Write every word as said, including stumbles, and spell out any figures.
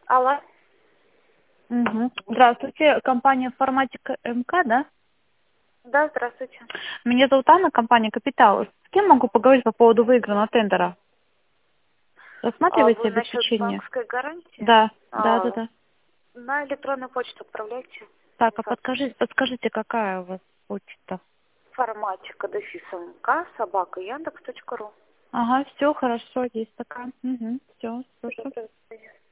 Алло. Мгм. Здравствуйте, компания «Форматика МК», да? Да, здравствуйте. Меня зовут Анна, компания «Капитал». С кем могу поговорить по поводу выигранного тендера? А Рассматриваете вы насчет обеспечение? банковской гарантии? Да, да, да, А, да. на электронную почту отправляйте Так, а сообщение. подскажите, подскажите, какая у вас почта? Форматика дефис МК собака яндекс точка ру. Ага, все хорошо, есть такая. Угу, все, Всё, слушаю. доброго дня.